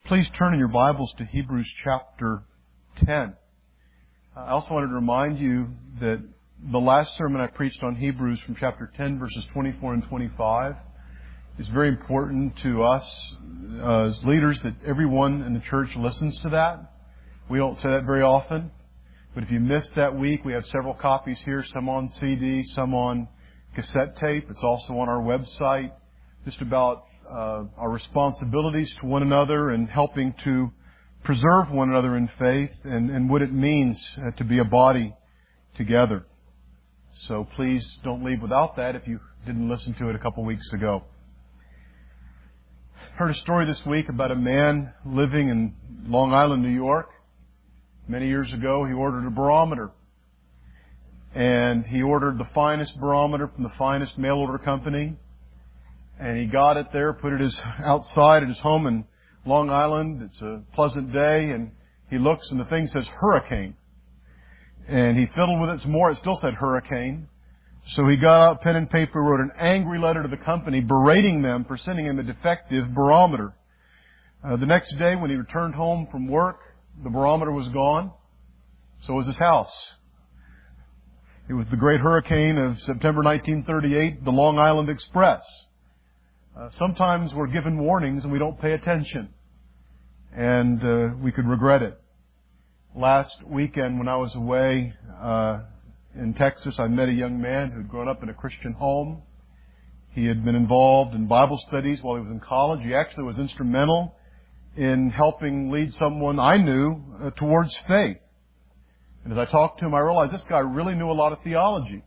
Please turn in your Bibles to Hebrews chapter 10. I also wanted to remind you that the last sermon I preached on Hebrews from chapter 10, verses 24 and 25, is very important to us as leaders, that everyone in the church listens to that. We don't say that very often, but if you missed that week, we have several copies here, some on CD, some on cassette tape. It's also on our website, just about our responsibilities to one another and helping to preserve one another in faith and what it means to be a body together. So please don't leave without that if you didn't listen to it a couple weeks ago. I heard a story this week about a man living in Long Island, New York. Many years ago, he ordered a barometer. And he ordered the finest barometer from the finest mail order company. And he got it there, put it outside at his home in Long Island. It's a pleasant day, and he looks, and the thing says hurricane. And he fiddled with it some more. It still said hurricane. So he got out pen and paper, wrote an angry letter to the company, berating them for sending him a defective barometer. The next day, when he returned home from work, the barometer was gone. So was his house. It was the great hurricane of September 1938, the Long Island Express. Sometimes we're given warnings and we don't pay attention. And we could regret it. Last weekend when I was away in Texas, I met a young man who had grown up in a Christian home. He had been involved in Bible studies while he was in college. He actually was instrumental in helping lead someone I knew towards faith. And as I talked to him, I realized this guy really knew a lot of theology.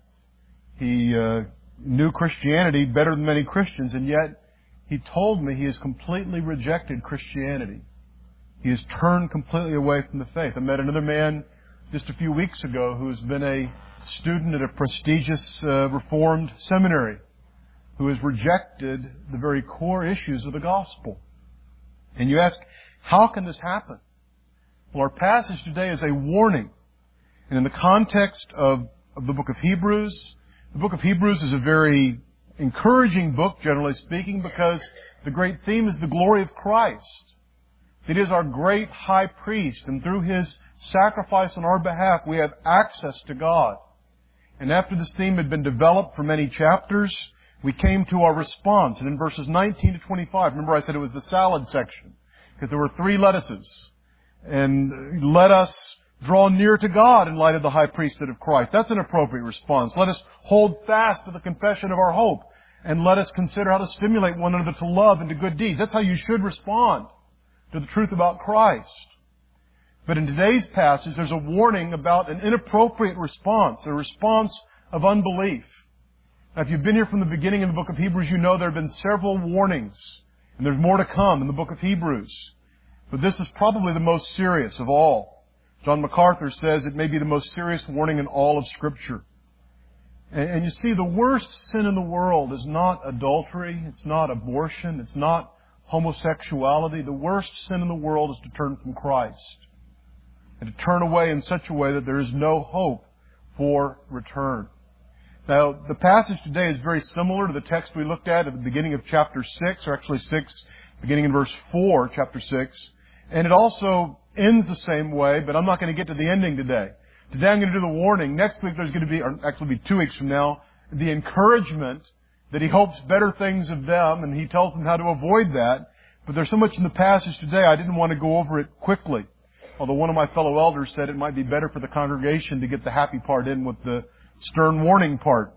He knew Christianity better than many Christians, and yet he told me he has completely rejected Christianity. He has turned completely away from the faith. I met another man just a few weeks ago who has been a student at a prestigious Reformed seminary who has rejected the very core issues of the gospel. And you ask, how can this happen? Well, our passage today is a warning. And in the context of the book of Hebrews, the book of Hebrews is a very encouraging book, generally speaking, because the great theme is the glory of Christ. It is our great high priest, and through His sacrifice on our behalf, we have access to God. And after this theme had been developed for many chapters, we came to our response. And in verses 19 to 25, remember I said it was the salad section, because there were 3 lettuces. And let us draw near to God in light of the high priesthood of Christ. That's an appropriate response. Let us hold fast to the confession of our hope. And let us consider how to stimulate one another to love and to good deeds. That's how you should respond to the truth about Christ. But in today's passage, there's a warning about an inappropriate response, a response of unbelief. Now, if you've been here from the beginning in the book of Hebrews, you know there have been several warnings. And there's more to come in the book of Hebrews. But this is probably the most serious of all. John MacArthur says it may be the most serious warning in all of Scripture. And you see, the worst sin in the world is not adultery, it's not abortion, it's not homosexuality. The worst sin in the world is to turn from Christ. And to turn away in such a way that there is no hope for return. Now, the passage today is very similar to the text we looked at the beginning of chapter 6, or actually 6, beginning in verse 4, chapter 6. And it also ends the same way, but I'm not going to get to the ending today. Today I'm going to do the warning. Next week there's going to be, or actually 2 weeks from now, the encouragement that he hopes better things of them, and he tells them how to avoid that. But there's so much in the passage today, I didn't want to go over it quickly. Although one of my fellow elders said it might be better for the congregation to get the happy part in with the stern warning part.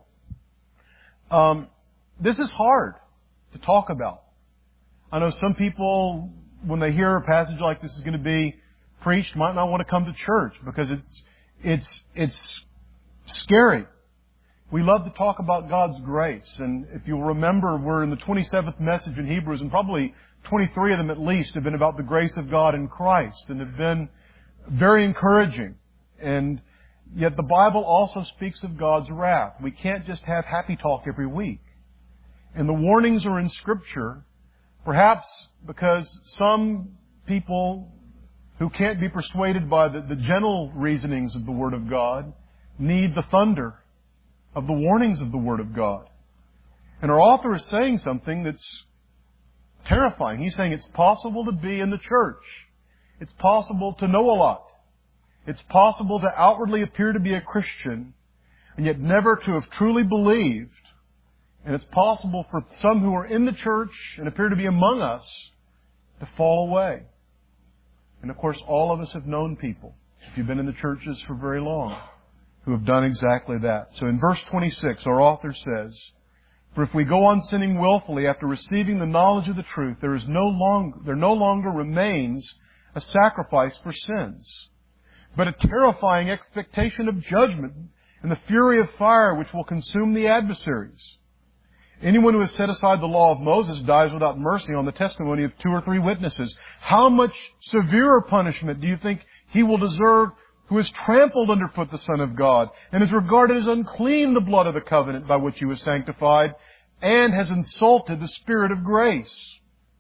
This is hard to talk about. I know some people, when they hear a passage like this is going to be preached, might not want to come to church because it's scary. We love to talk about God's grace. And if you'll remember, we're in the 27th message in Hebrews, and probably 23 of them at least have been about the grace of God in Christ and have been very encouraging. And yet the Bible also speaks of God's wrath. We can't just have happy talk every week. And the warnings are in Scripture, perhaps because some people who can't be persuaded by the gentle reasonings of the Word of God need the thunder of the warnings of the Word of God. And our author is saying something that's terrifying. He's saying it's possible to be in the church. It's possible to know a lot. It's possible to outwardly appear to be a Christian and yet never to have truly believed. And it's possible for some who are in the church and appear to be among us to fall away. And of course, all of us have known people, if you've been in the churches for very long, who have done exactly that. So in verse 26, our author says, "For if we go on sinning willfully after receiving the knowledge of the truth, there no longer remains a sacrifice for sins, but a terrifying expectation of judgment and the fury of fire which will consume the adversaries. Anyone who has set aside the law of Moses dies without mercy on the testimony of 2 or 3 witnesses. How much severer punishment do you think he will deserve who has trampled underfoot the Son of God and has regarded as unclean the blood of the covenant by which he was sanctified and has insulted the Spirit of grace?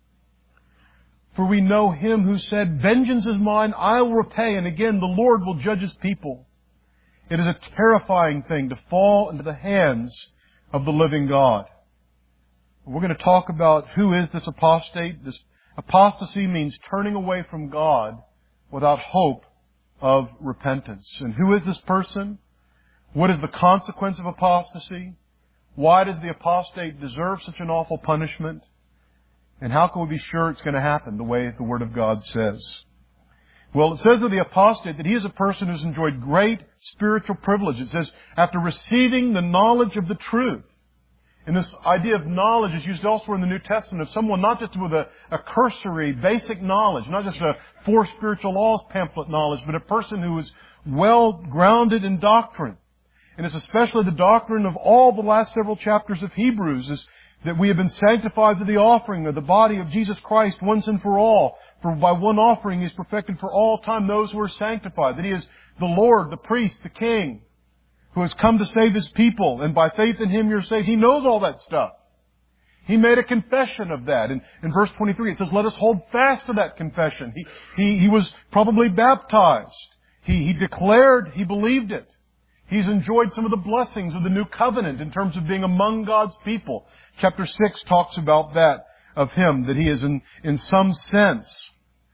For we know him who said, 'Vengeance is mine, I will repay,' and again, 'The Lord will judge his people.' It is a terrifying thing to fall into the hands of the living God." We're going to talk about who is this apostate. This apostasy means turning away from God without hope of repentance. And who is this person? What is the consequence of apostasy? Why does the apostate deserve such an awful punishment? And how can we be sure it's going to happen the way the Word of God says? Well, it says of the apostate that he is a person who's enjoyed great spiritual privilege. It says, after receiving the knowledge of the truth. And this idea of knowledge is used elsewhere in the New Testament of someone not just with a cursory, basic knowledge, not just a 4 spiritual laws pamphlet knowledge, but a person who is well grounded in doctrine. And it's especially the doctrine of all the last several chapters of Hebrews is that we have been sanctified through the offering of the body of Jesus Christ once and for all. For by one offering He has perfected for all time those who are sanctified. That He is the Lord, the priest, the King, who has come to save His people. And by faith in Him you're saved. He knows all that stuff. He made a confession of that. And in verse 23 it says, let us hold fast to that confession. He was probably baptized. He declared he believed it. He's enjoyed some of the blessings of the new covenant in terms of being among God's people. Chapter 6 talks about that of him, that he is in some sense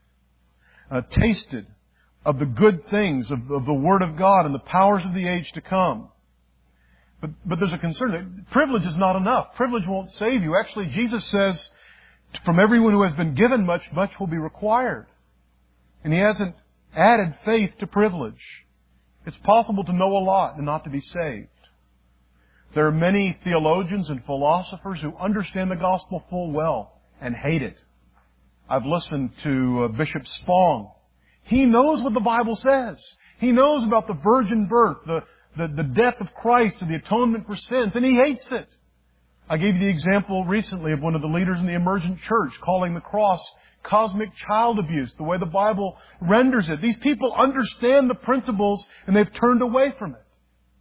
tasted of the good things of the Word of God and the powers of the age to come. But there's a concern. Privilege is not enough. Privilege won't save you. Actually, Jesus says, from everyone who has been given much, much will be required. And He hasn't added faith to privilege. It's possible to know a lot and not to be saved. There are many theologians and philosophers who understand the gospel full well and hate it. I've listened to Bishop Spong. He knows what the Bible says. He knows about the virgin birth, the death of Christ and the atonement for sins, and he hates it. I gave you the example recently of one of the leaders in the emergent church calling the cross cosmic child abuse, the way the Bible renders it. These people understand the principles and they've turned away from it.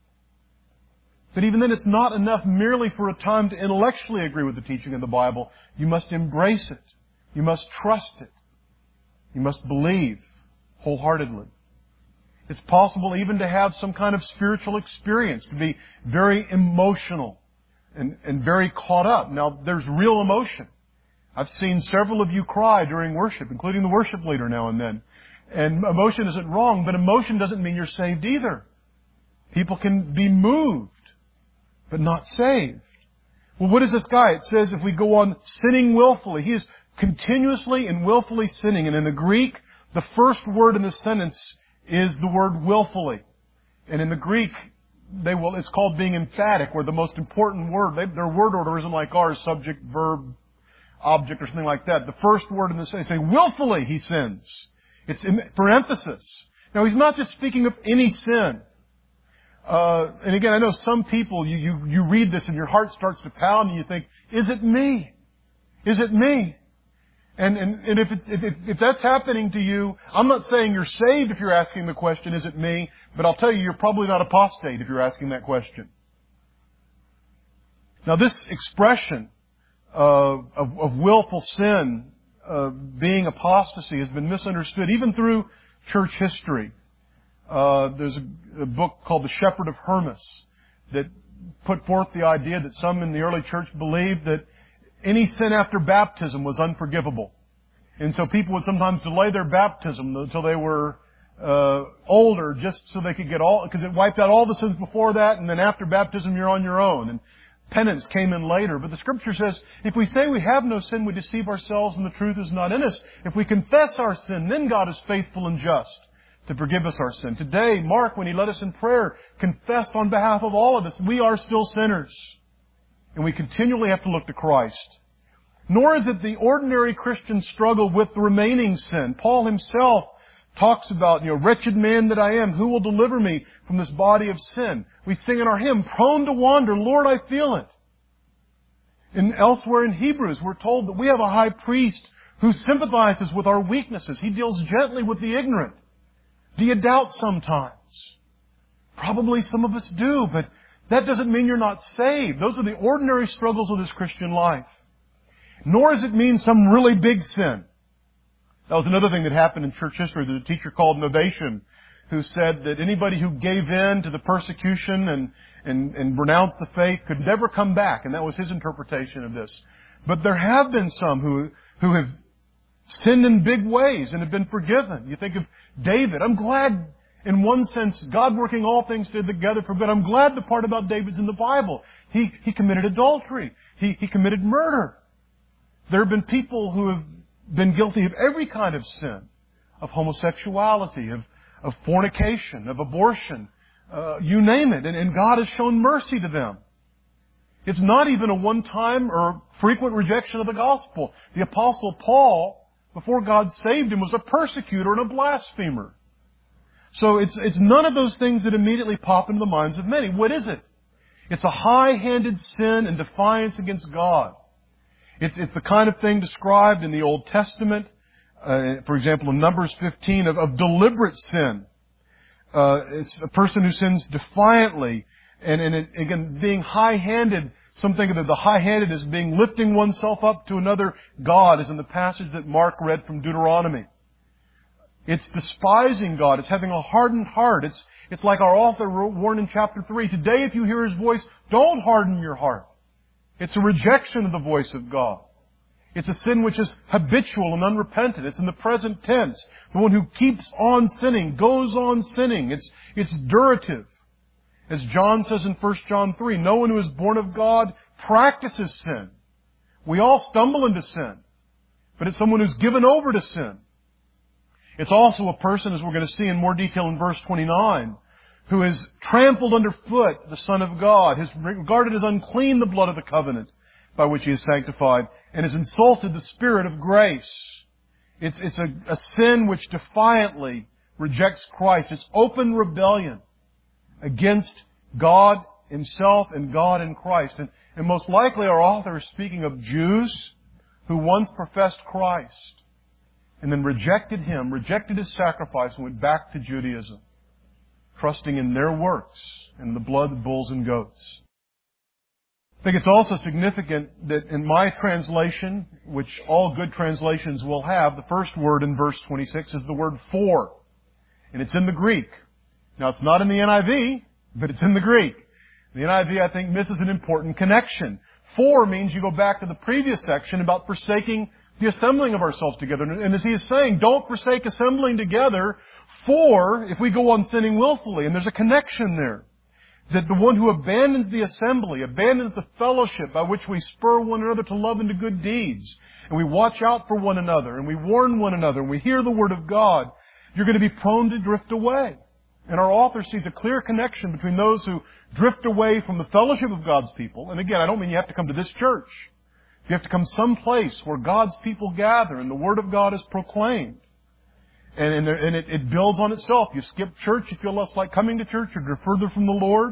But even then, it's not enough merely for a time to intellectually agree with the teaching of the Bible. You must embrace it. You must trust it. You must believe wholeheartedly. It's possible even to have some kind of spiritual experience, to be very emotional and very caught up. Now, there's real emotion. I've seen several of you cry during worship, including the worship leader now and then. And emotion isn't wrong, but emotion doesn't mean you're saved either. People can be moved, but not saved. Well, what is this guy? It says if we go on sinning willfully, he is continuously and willfully sinning. And in the Greek, the first word in this sentence is the word willfully. And in the Greek, it's called being emphatic, where the most important word, their word order isn't like ours, subject, verb, object, or something like that. The first word in the sentence, say, willfully he sins. It's for emphasis. Now, he's not just speaking of any sin. And again, I know some people, you read this and your heart starts to pound and you think, is it me? Is it me? And if that's happening to you, I'm not saying you're saved if you're asking the question, is it me? But I'll tell you, you're probably not apostate if you're asking that question. Now, this expression of willful sin being apostasy has been misunderstood even through church history. There's a book called The Shepherd of Hermas that put forth the idea that some in the early church believed that any sin after baptism was unforgivable. And so people would sometimes delay their baptism until they were older, just so they could get because it wiped out all the sins before that, and then after baptism you're on your own. And penance came in later. But the Scripture says, if we say we have no sin, we deceive ourselves and the truth is not in us. If we confess our sin, then God is faithful and just to forgive us our sin. Today, Mark, when he led us in prayer, confessed on behalf of all of us, we are still sinners. And we continually have to look to Christ. Nor is it the ordinary Christian struggle with the remaining sin. Paul himself talks about, wretched man that I am, who will deliver me from this body of sin? We sing in our hymn, prone to wander, Lord, I feel it. And elsewhere in Hebrews, we're told that we have a high priest who sympathizes with our weaknesses. He deals gently with the ignorant. Do you doubt sometimes? Probably some of us do, but that doesn't mean you're not saved. Those are the ordinary struggles of this Christian life. Nor does it mean some really big sin. That was another thing that happened in church history. There's a teacher called Novation who said that anybody who gave in to the persecution and renounced the faith could never come back. And that was his interpretation of this. But there have been some who have sinned in big ways and have been forgiven. You think of David. I'm glad, in one sense, God working all things together for good. I'm glad the part about David's in the Bible. He committed adultery. He committed murder. There have been people who have been guilty of every kind of sin, of homosexuality, of fornication, of abortion, you name it. And God has shown mercy to them. It's not even a one-time or frequent rejection of the gospel. The Apostle Paul, before God saved him, was a persecutor and a blasphemer. So it's none of those things that immediately pop into the minds of many. What is it? It's a high-handed sin and defiance against God. It's the kind of thing described in the Old Testament, for example, in Numbers 15, of deliberate sin. It's a person who sins defiantly, and again, being high-handed. Some think of the high-handed as being lifting oneself up to another God, as in the passage that Mark read from Deuteronomy. It's despising God. It's having a hardened heart. It's like our author warned in chapter 3. Today, if you hear His voice, don't harden your heart. It's a rejection of the voice of God. It's a sin which is habitual and unrepentant. It's in the present tense. The one who keeps on sinning, goes on sinning. It's durative. As John says in 1 John 3, no one who is born of God practices sin. We all stumble into sin. But it's someone who's given over to sin. It's also a person, as we're going to see in more detail in verse 29, who has trampled underfoot the Son of God, has regarded as unclean the blood of the covenant by which He is sanctified, and has insulted the Spirit of grace. It's a sin which defiantly rejects Christ. It's open rebellion against God Himself and God in Christ. And most likely our author is speaking of Jews who once professed Christ and then rejected Him, rejected His sacrifice, and went back to Judaism, trusting in their works and the blood of bulls and goats. I think it's also significant that in my translation, which all good translations will have, the first word in verse 26 is the word for. And it's in the Greek. Now, it's not in the NIV, but it's in the Greek. The NIV, I think, misses an important connection. For means you go back to the previous section about forsaking the assembling of ourselves together. And as he is saying, don't forsake assembling together, for if we go on sinning willfully. And there's a connection there. That the one who abandons the assembly, abandons the fellowship by which we spur one another to love and to good deeds, and we watch out for one another, and we warn one another, and we hear the Word of God, you're going to be prone to drift away. And our author sees a clear connection between those who drift away from the fellowship of God's people. And again, I don't mean you have to come to this church. You have to come someplace where God's people gather and the Word of God is proclaimed. And it builds on itself. You skip church, you feel less like coming to church, you're further from the Lord.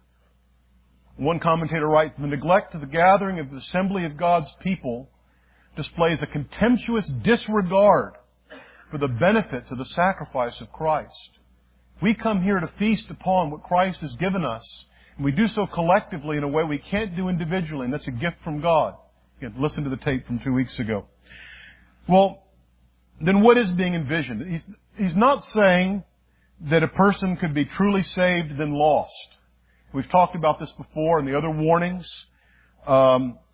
One commentator writes, the neglect of the gathering of the assembly of God's people displays a contemptuous disregard for the benefits of the sacrifice of Christ. We come here to feast upon what Christ has given us, and we do so collectively in a way we can't do individually, and that's a gift from God. Again, listen to the tape from 2 weeks ago. Well, then what is being envisioned? He's not saying that a person could be truly saved then lost. We've talked about this before in the other warnings.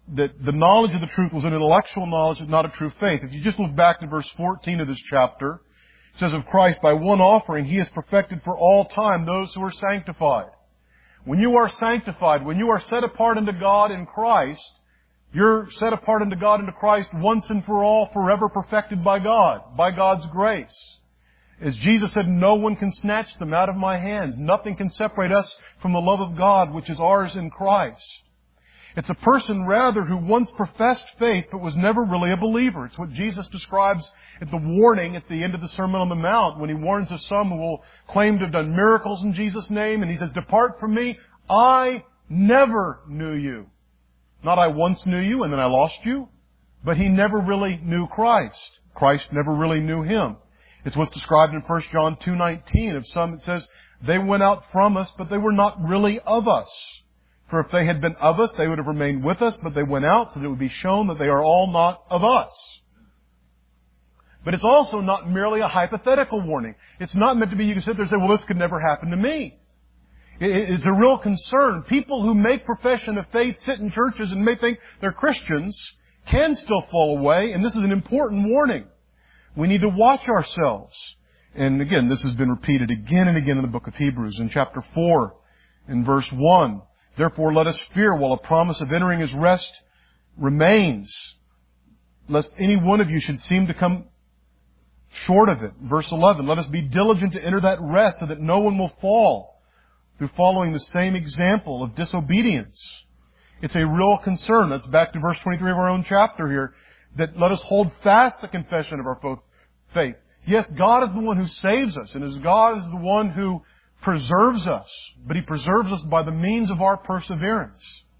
the knowledge of the truth was an intellectual knowledge, not a true faith. If you just look back to verse 14 of this chapter, it says of Christ, by one offering He has perfected for all time those who are sanctified. When you are sanctified, when you are set apart unto God in Christ, you're set apart unto God into Christ once and for all, forever perfected by God, by God's grace. As Jesus said, no one can snatch them out of my hands. Nothing can separate us from the love of God, which is ours in Christ. It's a person, rather, who once professed faith but was never really a believer. It's what Jesus describes at the warning at the end of the Sermon on the Mount when He warns of some who will claim to have done miracles in Jesus' name. And He says, depart from me, I never knew you. Not I once knew you and then I lost you, but he never really knew Christ. Christ never really knew him. It's what's described in 1 John 2:19 of some. It says, they went out from us, but they were not really of us. For if they had been of us, they would have remained with us, but they went out so that it would be shown that they are all not of us. But it's also not merely a hypothetical warning. It's not meant to be you can sit there and say, well, this could never happen to me. It's a real concern. People who make profession of faith, sit in churches and may think they're Christians, can still fall away, and this is an important warning. We need to watch ourselves. And again, this has been repeated again and again in the book of Hebrews. In chapter 4, in verse 1, therefore let us fear while a promise of entering His rest remains, lest any one of you should seem to come short of it. Verse 11, let us be diligent to enter that rest so that no one will fall through following the same example of disobedience. It's a real concern. That's back to verse 23 of our own chapter here, that let us hold fast the confession of our faith. Yes, God is the one who saves us, and as God is the one who preserves us, but He preserves us by the means of our perseverance.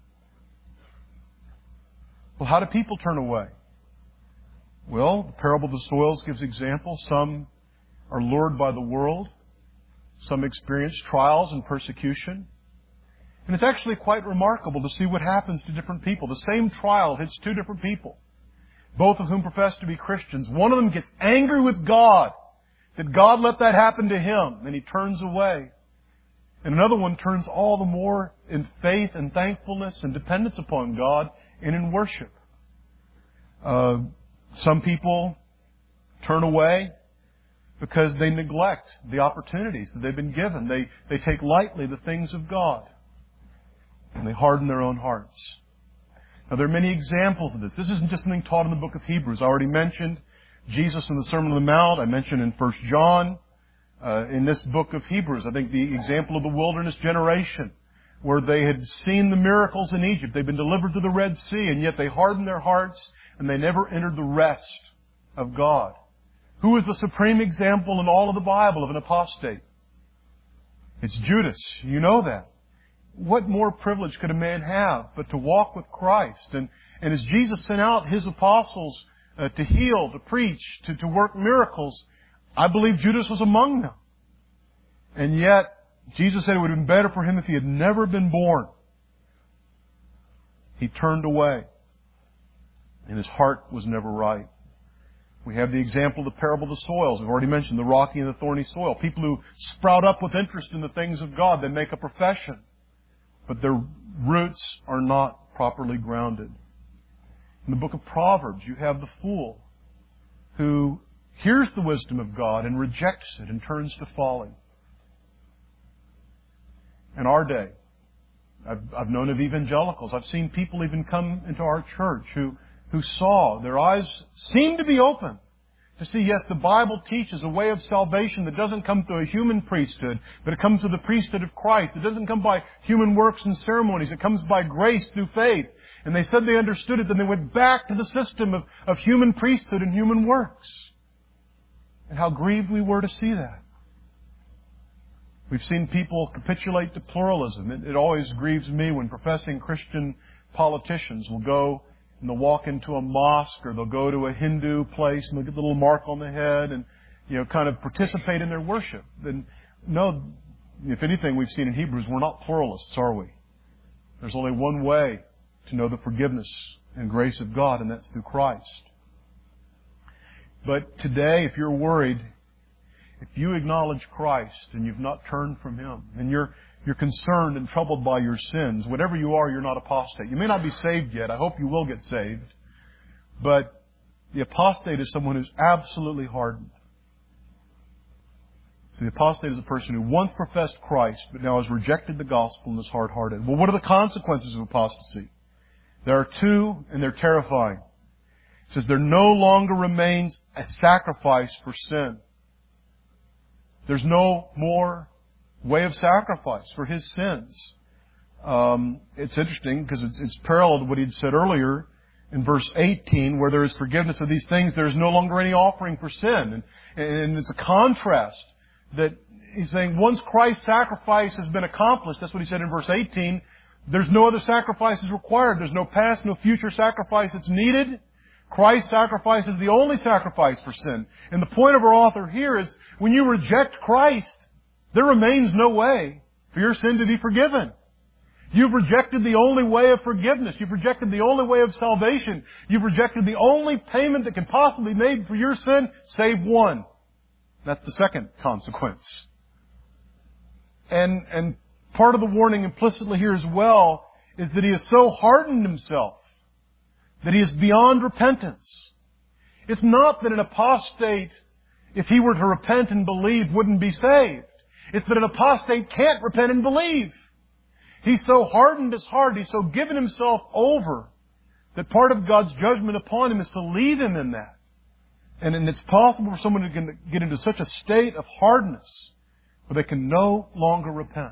Well, how do people turn away? Well, the parable of the soils gives examples. Some are lured by the world. Some experience trials and persecution. And it's actually quite remarkable to see what happens to different people. The same trial hits two different people, both of whom profess to be Christians. One of them gets angry with God that God let that happen to him, and he turns away. And another one turns all the more in faith and thankfulness and dependence upon God and in worship. Some people turn away because they neglect the opportunities that they've been given. They take lightly the things of God, and they harden their own hearts. Now, there are many examples of this. This isn't just something taught in the book of Hebrews. I already mentioned Jesus in the Sermon on the Mount. I mentioned in 1 John. In this book of Hebrews, I think the example of the wilderness generation, where they had seen the miracles in Egypt. They'd been delivered to the Red Sea, and yet they hardened their hearts, and they never entered the rest of God. Who is the supreme example in all of the Bible of an apostate? It's Judas. You know that. What more privilege could a man have but to walk with Christ? And as Jesus sent out His apostles to heal, to preach, to work miracles, I believe Judas was among them. And yet, Jesus said it would have been better for him if he had never been born. He turned away, and his heart was never right. We have the example of the parable of the soils. We've already mentioned the rocky and the thorny soil. People who sprout up with interest in the things of God. They make a profession, but their roots are not properly grounded. In the book of Proverbs, you have the fool who hears the wisdom of God and rejects it and turns to folly. In our day, I've known of evangelicals. I've seen people even come into our church who saw, their eyes seemed to be open to see, yes, the Bible teaches a way of salvation that doesn't come through a human priesthood, but it comes through the priesthood of Christ. It doesn't come by human works and ceremonies. It comes by grace through faith. And they said they understood it, then they went back to the system of human priesthood and human works. And how grieved we were to see that. We've seen people capitulate to pluralism. It always grieves me when professing Christian politicians will go and they'll walk into a mosque or they'll go to a Hindu place and they'll get a little mark on the head and, kind of participate in their worship. And no, if anything we've seen in Hebrews, we're not pluralists, are we? There's only one way to know the forgiveness and grace of God, and that's through Christ. But today, if you're worried, if you acknowledge Christ and you've not turned from Him, and you're You're concerned and troubled by your sins. Whatever you are, you're not apostate. You may not be saved yet. I hope you will get saved. But the apostate is someone who's absolutely hardened. So the apostate is a person who once professed Christ, but now has rejected the gospel and is hard-hearted. Well, what are the consequences of apostasy? There are two, and they're terrifying. It says there no longer remains a sacrifice for sin. There's no more way of sacrifice for his sins. It's interesting because it's parallel to what he'd said earlier in verse 18, where there is forgiveness of these things, there is no longer any offering for sin. And it's a contrast that he's saying once Christ's sacrifice has been accomplished, that's what he said in verse 18, there's no other sacrifices required. There's no past, no future sacrifice that's needed. Christ's sacrifice is the only sacrifice for sin. And the point of our author here is when you reject Christ, there remains no way for your sin to be forgiven. You've rejected the only way of forgiveness. You've rejected the only way of salvation. You've rejected the only payment that can possibly be made for your sin, save one. That's the second consequence. And part of the warning implicitly here as well is that he has so hardened himself that he is beyond repentance. It's not that an apostate, if he were to repent and believe, wouldn't be saved. It's that an apostate can't repent and believe. He's so hardened his heart, he's so given himself over, that part of God's judgment upon him is to leave him in that. And it's possible for someone to get into such a state of hardness where they can no longer repent.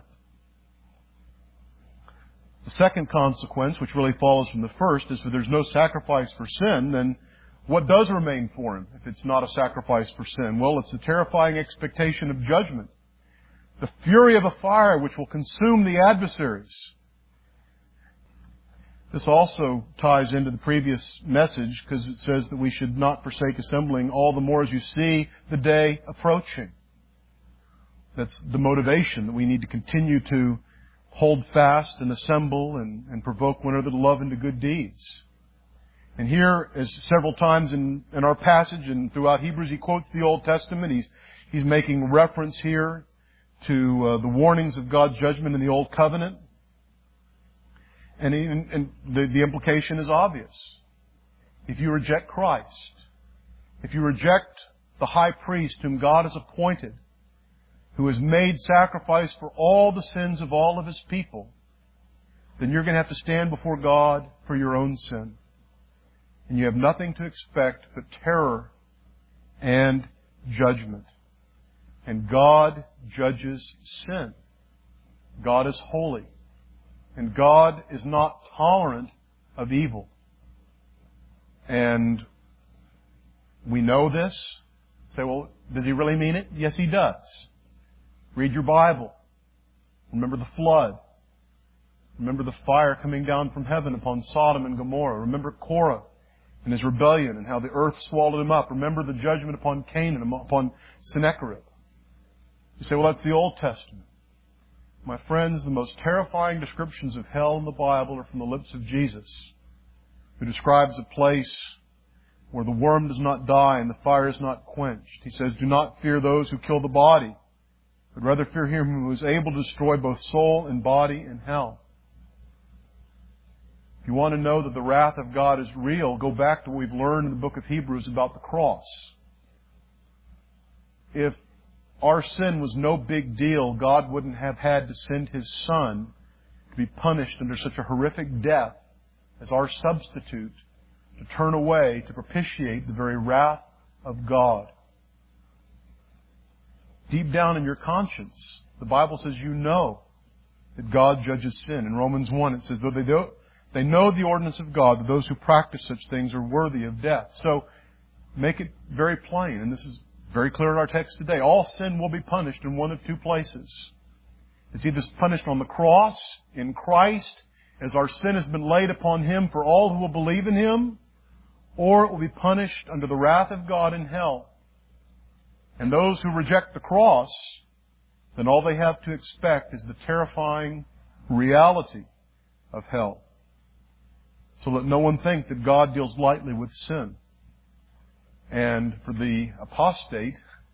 The second consequence, which really follows from the first, is that there's no sacrifice for sin, then what does remain for him if it's not a sacrifice for sin? Well, it's the terrifying expectation of judgment. The fury of a fire which will consume the adversaries. This also ties into the previous message because it says that we should not forsake assembling, all the more as you see the day approaching. That's the motivation, that we need to continue to hold fast and assemble and provoke one another to love and to good deeds. And here, as several times in our passage and throughout Hebrews, he quotes the Old Testament. He's making reference here to the warnings of God's judgment in the Old Covenant. And the implication is obvious. If you reject Christ, if you reject the high priest whom God has appointed, who has made sacrifice for all the sins of all of his people, then you're going to have to stand before God for your own sin. And you have nothing to expect but terror and judgment. And God judges sin. God is holy. And God is not tolerant of evil. And we know this. Say, well, does he really mean it? Yes, he does. Read your Bible. Remember the flood. Remember the fire coming down from heaven upon Sodom and Gomorrah. Remember Korah and his rebellion and how the earth swallowed him up. Remember the judgment upon Canaan, upon Sennacherib. You say, well, that's the Old Testament. My friends, the most terrifying descriptions of hell in the Bible are from the lips of Jesus, who describes a place where the worm does not die and the fire is not quenched. He says, do not fear those who kill the body, but rather fear him who is able to destroy both soul and body in hell. If you want to know that the wrath of God is real, go back to what we've learned in the book of Hebrews about the cross. If our sin was no big deal, God wouldn't have had to send His Son to be punished under such a horrific death as our substitute, to turn away, to propitiate the very wrath of God. Deep down in your conscience, the Bible says you know that God judges sin. In Romans 1 it says, though they know the ordinance of God, that those who practice such things are worthy of death. So make it very plain, and this is very clear in our text today. All sin will be punished in one of two places. It's either punished on the cross, in Christ, as our sin has been laid upon Him for all who will believe in Him, or it will be punished under the wrath of God in hell. And those who reject the cross, then all they have to expect is the terrifying reality of hell. So let no one think that God deals lightly with sin. And for the apostate,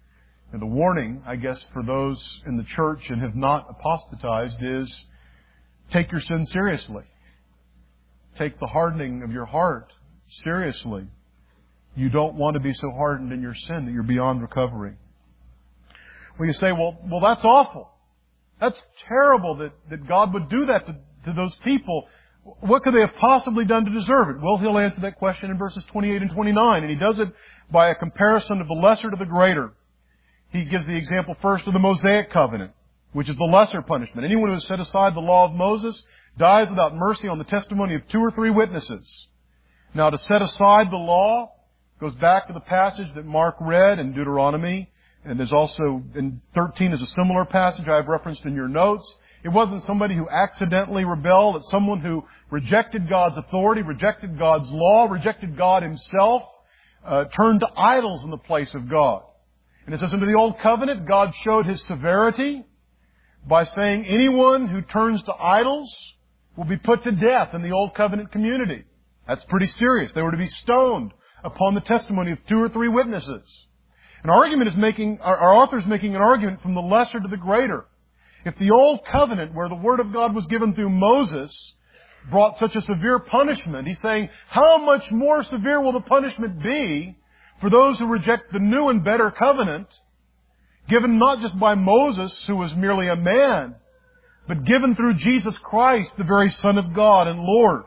And the warning, I guess, for those in the church and have not apostatized is take your sin seriously. Take the hardening of your heart seriously. You don't want to be so hardened in your sin that you're beyond recovery. Well, you say, well, that's awful. That's terrible that God would do that to those people. What could they have possibly done to deserve it? Well, he'll answer that question in verses 28 and 29, and he does it by a comparison of the lesser to the greater. He gives the example first of the Mosaic covenant, which is the lesser punishment. Anyone who has set aside the law of Moses dies without mercy on the testimony of 2 or 3 witnesses. Now, to set aside the law goes back to the passage that Mark read in Deuteronomy, and there's also in 13 is a similar passage I've referenced in your notes. It wasn't somebody who accidentally rebelled. It's someone who rejected God's authority, rejected God's law, rejected God Himself, turned to idols in the place of God. And it says under the Old Covenant, God showed His severity by saying anyone who turns to idols will be put to death in the Old Covenant community. That's pretty serious. They were to be stoned upon the testimony of 2 or 3 witnesses. Our author is making an argument from the lesser to the greater. If the Old Covenant, where the Word of God was given through Moses, brought such a severe punishment, he's saying, how much more severe will the punishment be for those who reject the new and better covenant, given not just by Moses, who was merely a man, but given through Jesus Christ, the very Son of God and Lord.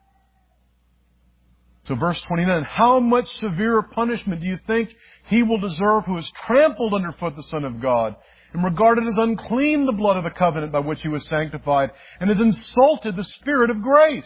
So verse 29, how much severer punishment do you think he will deserve who has trampled underfoot the Son of God and regarded as unclean the blood of the covenant by which he was sanctified and has insulted the Spirit of grace?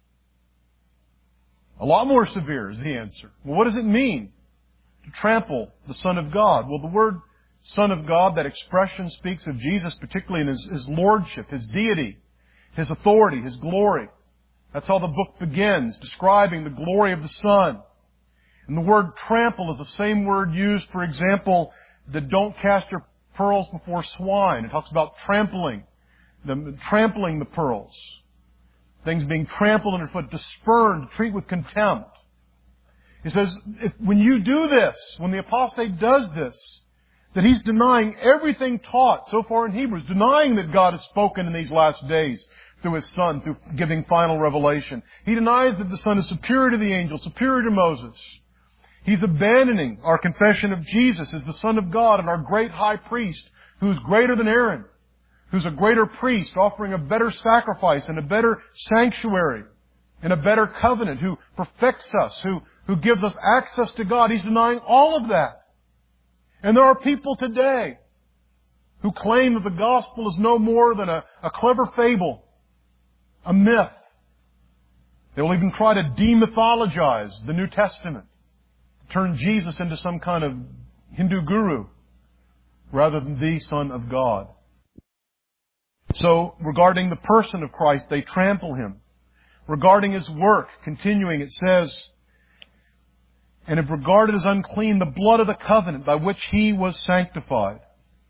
A lot more severe is the answer. Well, what does it mean to trample the Son of God? Well, the word Son of God, that expression speaks of Jesus, particularly in His lordship, His deity, His authority, His glory. That's how the book begins, describing the glory of the Son. And the word trample is the same word used, for example, that don't cast your pearls before swine. It talks about trampling the pearls. Things being trampled underfoot, to spurn, to treat with contempt. He says, when you do this, when the apostate does this, that he's denying everything taught so far in Hebrews, denying that God has spoken in these last days through His Son, through giving final revelation. He denies that the Son is superior to the angels, superior to Moses. He's abandoning our confession of Jesus as the Son of God and our great high priest, who's greater than Aaron, who's a greater priest, offering a better sacrifice and a better sanctuary and a better covenant, who perfects us, who gives us access to God. He's denying all of that. And there are people today who claim that the gospel is no more than a clever fable, a myth. They will even try to demythologize the New Testament, turn Jesus into some kind of Hindu guru rather than the Son of God. So, regarding the person of Christ, they trample Him. Regarding His work, continuing, it says, and have regarded as unclean the blood of the covenant by which He was sanctified.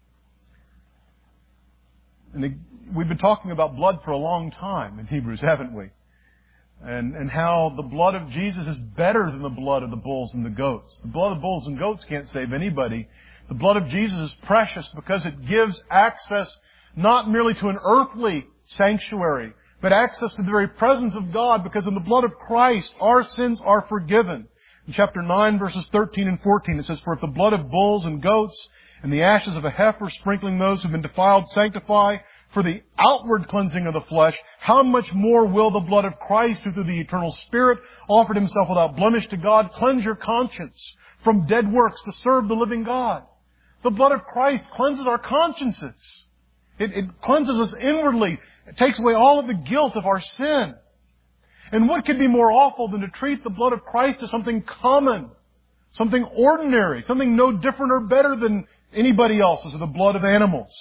And we've been talking about blood for a long time in Hebrews, haven't we? And how the blood of Jesus is better than the blood of the bulls and the goats. The blood of bulls and goats can't save anybody. The blood of Jesus is precious because it gives access not merely to an earthly sanctuary, but access to the very presence of God, because in the blood of Christ our sins are forgiven. In chapter 9, verses 13 and 14, it says, for if the blood of bulls and goats and the ashes of a heifer sprinkling those who have been defiled sanctify for the outward cleansing of the flesh, how much more will the blood of Christ, who through the eternal Spirit offered Himself without blemish to God, cleanse your conscience from dead works to serve the living God? The blood of Christ cleanses our consciences. It cleanses us inwardly. It takes away all of the guilt of our sin. And what could be more awful than to treat the blood of Christ as something common, something ordinary, something no different or better than anybody else's, or the blood of animals?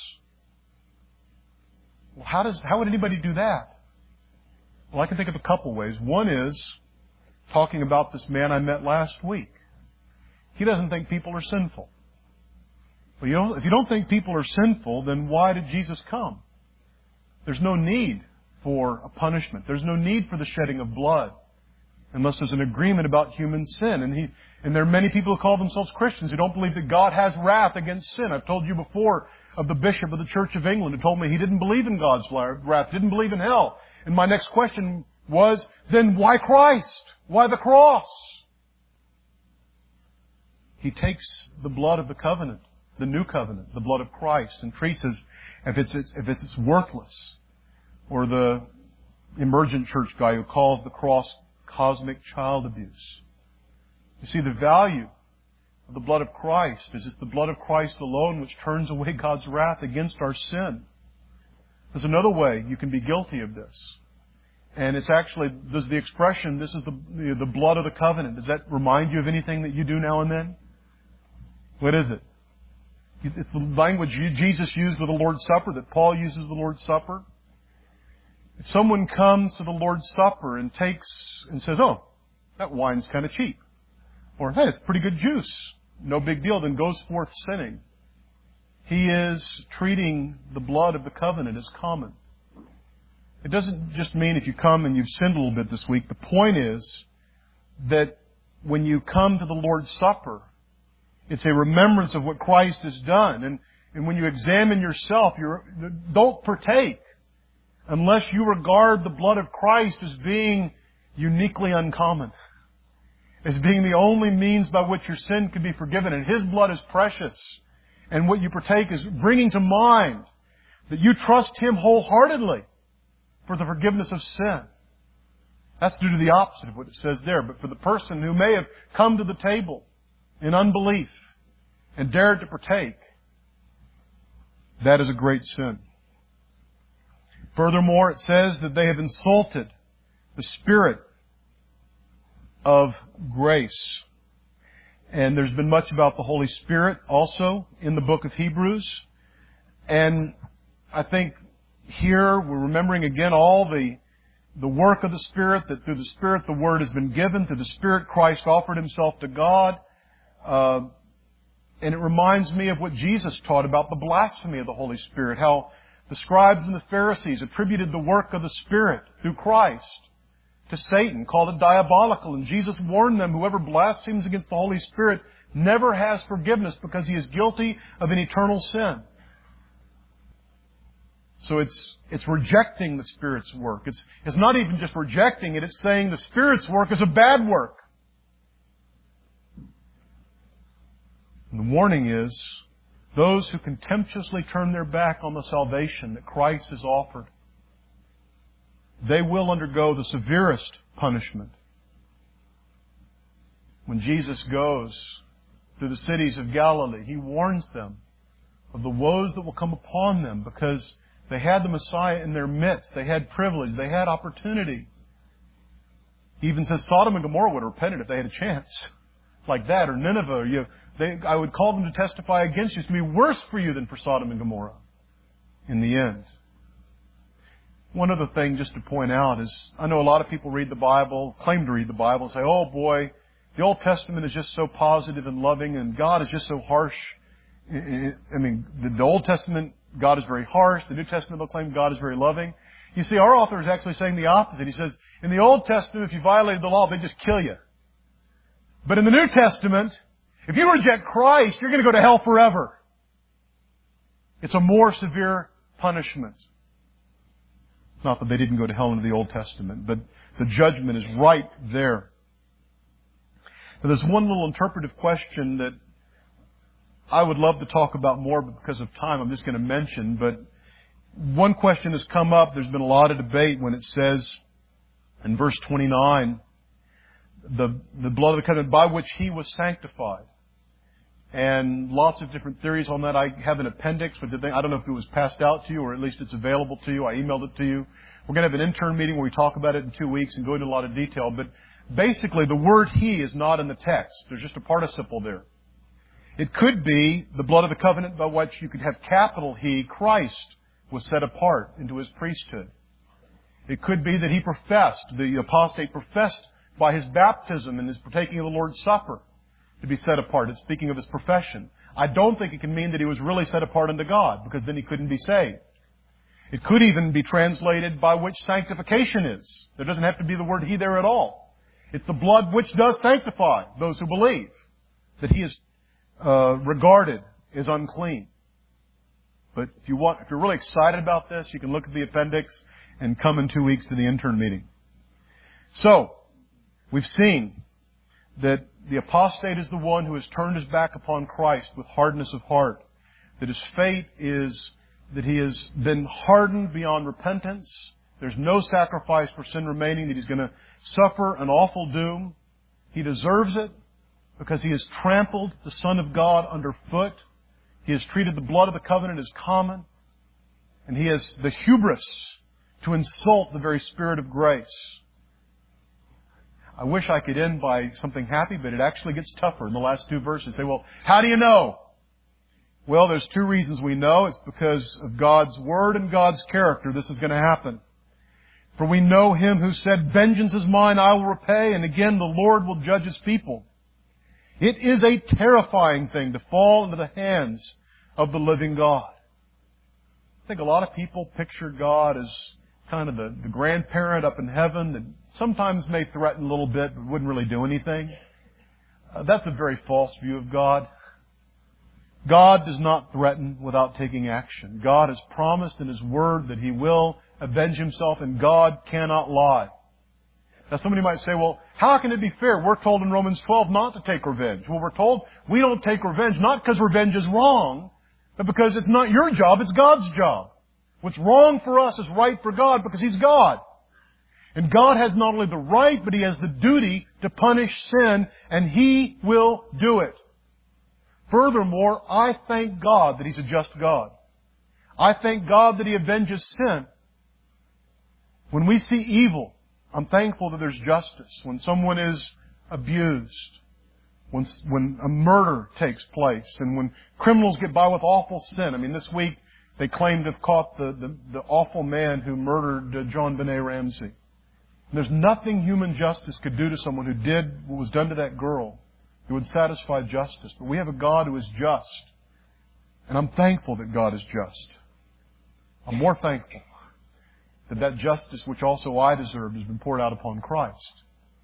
Well, how would anybody do that? Well, I can think of a couple ways. One is talking about this man I met last week. He doesn't think people are sinful. Well, if you don't think people are sinful, then why did Jesus come? There's no need for a punishment. There's no need for the shedding of blood. unless there's an agreement about human sin. And there are many people who call themselves Christians who don't believe that God has wrath against sin. I've told you before of the Bishop of the Church of England who told me he didn't believe in God's wrath, didn't believe in hell. And my next question was, then why Christ? Why the cross? He takes the blood of the covenant, the new covenant, the blood of Christ, and treats it as if it's worthless. Or the emergent church guy who calls the cross cosmic child abuse. You see, the value of the blood of Christ is it's the blood of Christ alone which turns away God's wrath against our sin. There's another way you can be guilty of this. And it's actually, there's the expression, this is the blood of the covenant. Does that remind you of anything that you do now and then? What is it? It's the language Jesus used with the Lord's Supper, that Paul uses the Lord's Supper. If someone comes to the Lord's Supper and takes and says, oh, that wine's kind of cheap. Or, hey, it's pretty good juice. No big deal. Then goes forth sinning. He is treating the blood of the covenant as common. It doesn't just mean if you come and you've sinned a little bit this week. The point is that when you come to the Lord's Supper, it's a remembrance of what Christ has done. And when you examine yourself, don't partake unless you regard the blood of Christ as being uniquely uncommon, as being the only means by which your sin can be forgiven. And His blood is precious. And what you partake is bringing to mind that you trust Him wholeheartedly for the forgiveness of sin. That's due to the opposite of what it says there. But for the person who may have come to the table in unbelief and dared to partake, that is a great sin. Furthermore, it says that they have insulted the Spirit of grace. And there's been much about the Holy Spirit also in the book of Hebrews. And I think here we're remembering again all the work of the Spirit, that through the Spirit the Word has been given. Through the Spirit Christ offered Himself to God. And it reminds me of what Jesus taught about the blasphemy of the Holy Spirit. How the scribes and the Pharisees attributed the work of the Spirit through Christ to Satan, called it diabolical. And Jesus warned them, whoever blasphemes against the Holy Spirit never has forgiveness because he is guilty of an eternal sin. So it's rejecting the Spirit's work. It's not even just rejecting it, it's saying the Spirit's work is a bad work. And the warning is, those who contemptuously turn their back on the salvation that Christ has offered, they will undergo the severest punishment. When Jesus goes through the cities of Galilee, He warns them of the woes that will come upon them because they had the Messiah in their midst. They had privilege. They had opportunity. He even says Sodom and Gomorrah would have repented if they had a chance. Like that. Or Nineveh. I would call them to testify against you. It's going to be worse for you than for Sodom and Gomorrah in the end. One other thing just to point out is, I know a lot of people read the Bible, claim to read the Bible, and say, oh boy, the Old Testament is just so positive and loving, and God is just so harsh. I mean, the Old Testament, God is very harsh. The New Testament, they'll claim God is very loving. You see, our author is actually saying the opposite. He says, in the Old Testament, if you violated the law, they'd just kill you. But in the New Testament, if you reject Christ, you're going to go to hell forever. It's a more severe punishment. Not that they didn't go to hell in the Old Testament, but the judgment is right there. Now, there's one little interpretive question that I would love to talk about more, but because of time, I'm just going to mention. But one question has come up. There's been a lot of debate when it says in verse 29, the blood of the covenant by which He was sanctified. And lots of different theories on that. I have an appendix, but I don't know if it was passed out to you, or at least it's available to you. I emailed it to you. We're going to have an intern meeting where we talk about it in 2 weeks and go into a lot of detail. But basically, the word He is not in the text. There's just a participle there. It could be the blood of the covenant by which you could have capital He, Christ, was set apart into His priesthood. It could be that He professed, the apostate professed by his baptism and his partaking of the Lord's Supper, to be set apart. It's speaking of his profession. I don't think it can mean that he was really set apart unto God, because then he couldn't be saved. It could even be translated by which sanctification is. There doesn't have to be the word He there at all. It's the blood which does sanctify those who believe, that He is regarded as unclean. But if you're really excited about this, you can look at the appendix and come in 2 weeks to the intern meeting. So, we've seen that the apostate is the one who has turned his back upon Christ with hardness of heart. That his fate is that he has been hardened beyond repentance. There's no sacrifice for sin remaining, that he's going to suffer an awful doom. He deserves it because he has trampled the Son of God underfoot. He has treated the blood of the covenant as common. And he has the hubris to insult the very Spirit of grace. I wish I could end by something happy, but it actually gets tougher in the last 2 verses. Say, well, how do you know? Well, there's 2 reasons we know. It's because of God's Word and God's character this is going to happen. For we know Him who said, "Vengeance is mine, I will repay," and again, the Lord will judge His people. It is a terrifying thing to fall into the hands of the living God. I think a lot of people picture God as kind of the grandparent up in heaven that sometimes may threaten a little bit, but wouldn't really do anything. That's a very false view of God. God does not threaten without taking action. God has promised in His Word that He will avenge Himself, and God cannot lie. Now somebody might say, well, how can it be fair? We're told in Romans 12 not to take revenge. Well, we're told we don't take revenge, not because revenge is wrong, but because it's not your job, it's God's job. What's wrong for us is right for God because He's God. And God has not only the right, but He has the duty to punish sin, and He will do it. Furthermore, I thank God that He's a just God. I thank God that He avenges sin. When we see evil, I'm thankful that there's justice. When someone is abused, when a murder takes place, and when criminals get by with awful sin. I mean, this week they claim to have caught the awful man who murdered John Benet Ramsey. And there's nothing human justice could do to someone who did what was done to that girl. It would satisfy justice. But we have a God who is just. And I'm thankful that God is just. I'm more thankful that justice which also I deserved has been poured out upon Christ.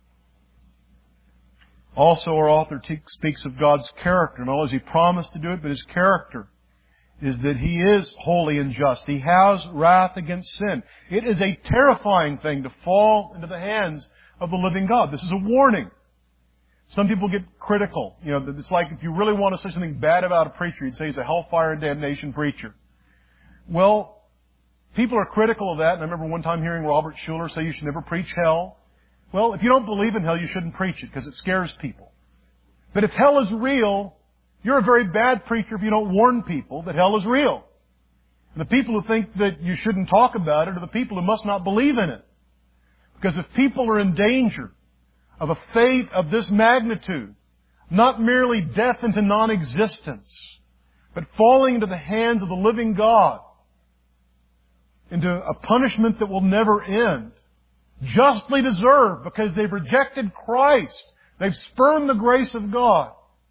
Also, our author speaks of God's character. Not only has He promised to do it, but His character is that He is holy and just. He has wrath against sin. It is a terrifying thing to fall into the hands of the living God. This is a warning. Some people get critical. You know, it's like if you really want to say something bad about a preacher, you'd say he's a hellfire and damnation preacher. Well, people are critical of that. And I remember one time hearing Robert Schuller say you should never preach hell. Well, if you don't believe in hell, you shouldn't preach it because it scares people. But if hell is real, you're a very bad preacher if you don't warn people that hell is real. And the people who think that you shouldn't talk about it are the people who must not believe in it. Because if people are in danger of a fate of this magnitude, not merely death into non-existence, but falling into the hands of the living God, into a punishment that will never end, justly deserved because they've rejected Christ. They've spurned the grace of God.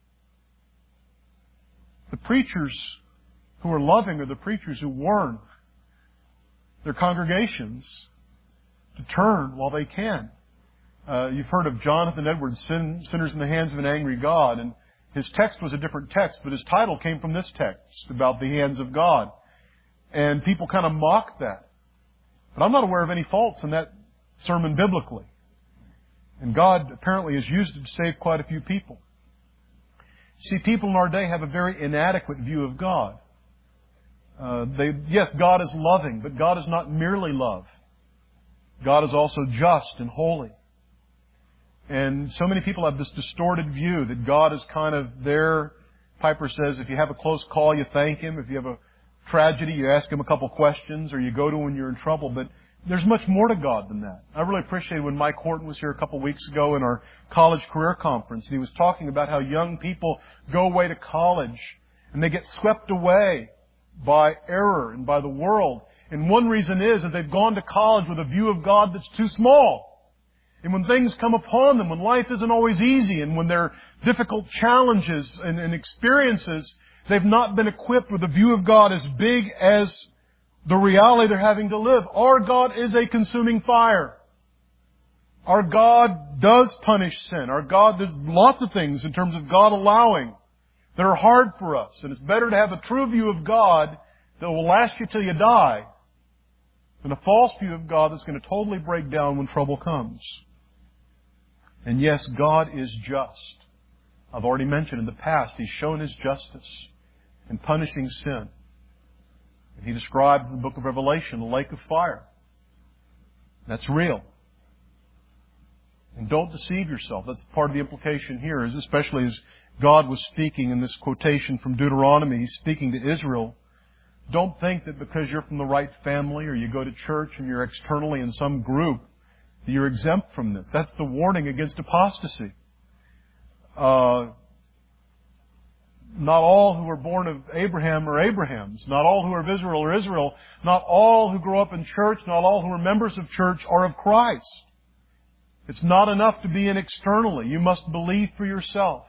The preachers who are loving are the preachers who warn their congregations to turn while they can. You've heard of Jonathan Edwards, Sinners in the Hands of an Angry God, and his text was a different text, but his title came from this text about the hands of God. And people kind of mocked that. But I'm not aware of any faults in that sermon biblically. And God apparently has used it to save quite a few people. See, people in our day have a very inadequate view of God. Yes, God is loving, but God is not merely love. God is also just and holy. And so many people have this distorted view that God is kind of there. Piper says if you have a close call, you thank Him. If you have a tragedy, you ask Him a couple questions, or you go to Him when you're in trouble. But there's much more to God than that. I really appreciated when Mike Horton was here a couple weeks ago in our college career conference, and he was talking about how young people go away to college and they get swept away by error and by the world. And one reason is that they've gone to college with a view of God that's too small. And when things come upon them, when life isn't always easy, and when there are difficult challenges and experiences, they've not been equipped with a view of God as big as the reality they're having to live. Our God is a consuming fire. Our God does punish sin. Our God, there's lots of things in terms of God allowing that are hard for us. And it's better to have a true view of God that will last you till you die than a false view of God that's going to totally break down when trouble comes. And yes, God is just. I've already mentioned in the past, He's shown His justice in punishing sin. And He described in the book of Revelation a lake of fire. That's real. And don't deceive yourself. That's part of the implication here, is especially as God was speaking in this quotation from Deuteronomy. He's speaking to Israel. Don't think that because you're from the right family or you go to church and you're externally in some group that you're exempt from this. That's the warning against apostasy. Not all who are born of Abraham are Abrahams. Not all who are of Israel are Israel. Not all who grow up in church, not all who are members of church are of Christ. It's not enough to be in externally. You must believe for yourself.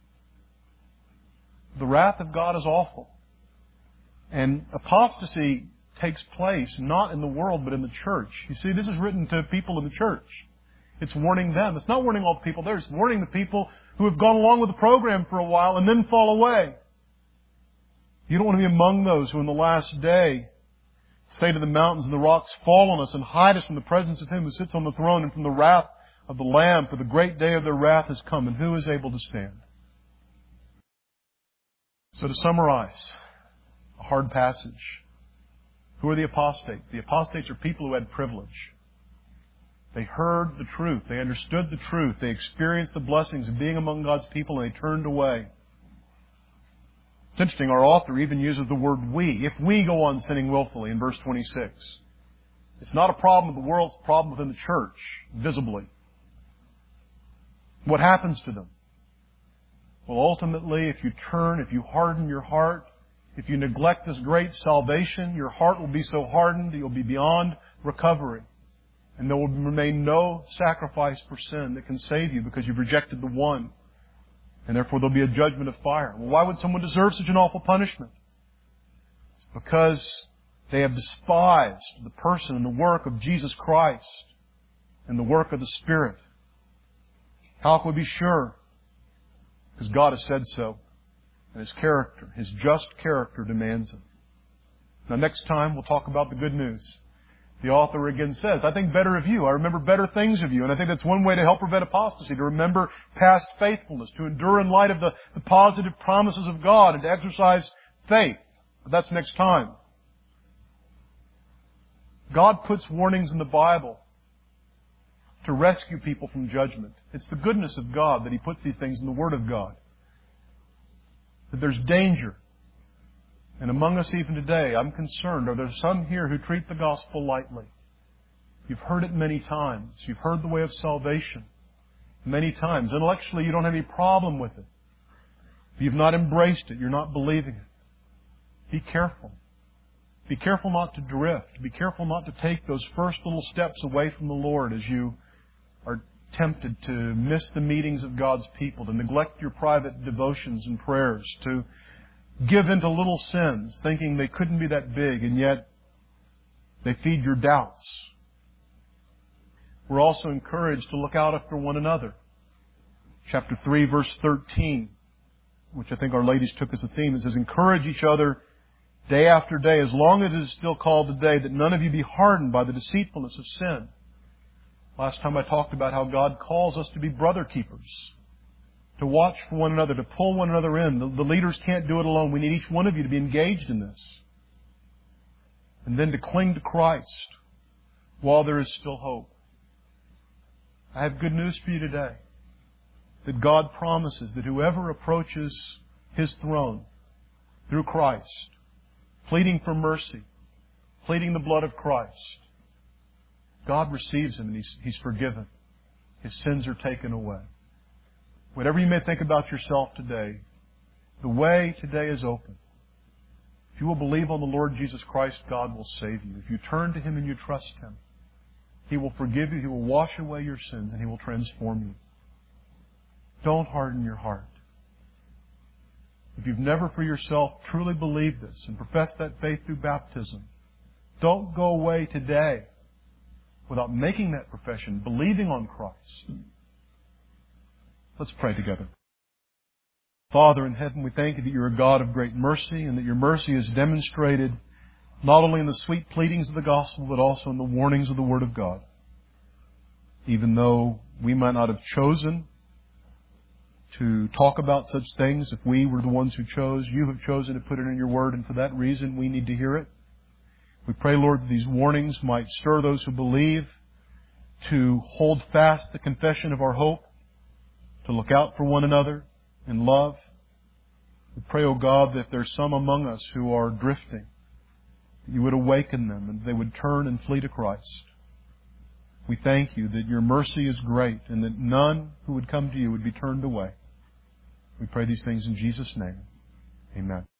The wrath of God is awful. And apostasy takes place not in the world but in the church. You see, this is written to people in the church. It's warning them. It's not warning all the people there. It's warning the people who have gone along with the program for a while and then fall away. You don't want to be among those who in the last day say to the mountains and the rocks, fall on us and hide us from the presence of Him who sits on the throne and from the wrath of the Lamb, for the great day of their wrath has come, and who is able to stand? So to summarize, a hard passage. Who are the apostates? The apostates are people who had privilege. They heard the truth. They understood the truth. They experienced the blessings of being among God's people, and they turned away. It's interesting, our author even uses the word we. If we go on sinning willfully in verse 26. It's not a problem with the world, it's a problem within the church, visibly. What happens to them? Well, ultimately, if you turn, if you harden your heart, if you neglect this great salvation, your heart will be so hardened that you'll be beyond recovery. And there will remain no sacrifice for sin that can save you because you've rejected the one. And therefore there'll be a judgment of fire. Well, why would someone deserve such an awful punishment? It's because they have despised the person and the work of Jesus Christ and the work of the Spirit. How can we be sure? Because God has said so. And His character, His just character demands it. Now next time we'll talk about the good news. The author again says, I think better of you. I remember better things of you. And I think that's one way to help prevent apostasy, to remember past faithfulness, to endure in light of the positive promises of God, and to exercise faith. But that's next time. God puts warnings in the Bible to rescue people from judgment. It's the goodness of God that He puts these things in the Word of God. That there's danger. And among us even today, I'm concerned, are there some here who treat the gospel lightly? You've heard it many times. You've heard the way of salvation many times. Intellectually, you don't have any problem with it. But you've not embraced it. You're not believing it. Be careful. Be careful not to drift. Be careful not to take those first little steps away from the Lord as you are tempted to miss the meetings of God's people, to neglect your private devotions and prayers, to give into little sins, thinking they couldn't be that big, and yet they feed your doubts. We're also encouraged to look out after one another. Chapter 3, verse 13, which I think our ladies took as a theme, it says, encourage each other day after day, as long as it is still called today, that none of you be hardened by the deceitfulness of sin. Last time I talked about how God calls us to be brother keepers, to watch for one another, to pull one another in. The leaders can't do it alone. We need each one of you to be engaged in this. And then to cling to Christ while there is still hope. I have good news for you today. That God promises that whoever approaches His throne through Christ, pleading for mercy, pleading the blood of Christ, God receives him and He's forgiven. His sins are taken away. Whatever you may think about yourself today, the way today is open. If you will believe on the Lord Jesus Christ, God will save you. If you turn to Him and you trust Him, He will forgive you, He will wash away your sins, and He will transform you. Don't harden your heart. If you've never for yourself truly believed this and professed that faith through baptism, don't go away today without making that profession, believing on Christ. Let's pray together. Father in heaven, we thank You that You're a God of great mercy, and that Your mercy is demonstrated not only in the sweet pleadings of the gospel, but also in the warnings of the Word of God. Even though we might not have chosen to talk about such things, if we were the ones who chose, You have chosen to put it in Your Word, and for that reason we need to hear it. We pray, Lord, that these warnings might stir those who believe to hold fast the confession of our hope, to look out for one another in love. We pray, O God, that if there's some among us who are drifting, that You would awaken them and they would turn and flee to Christ. We thank You that Your mercy is great and that none who would come to You would be turned away. We pray these things in Jesus' name. Amen.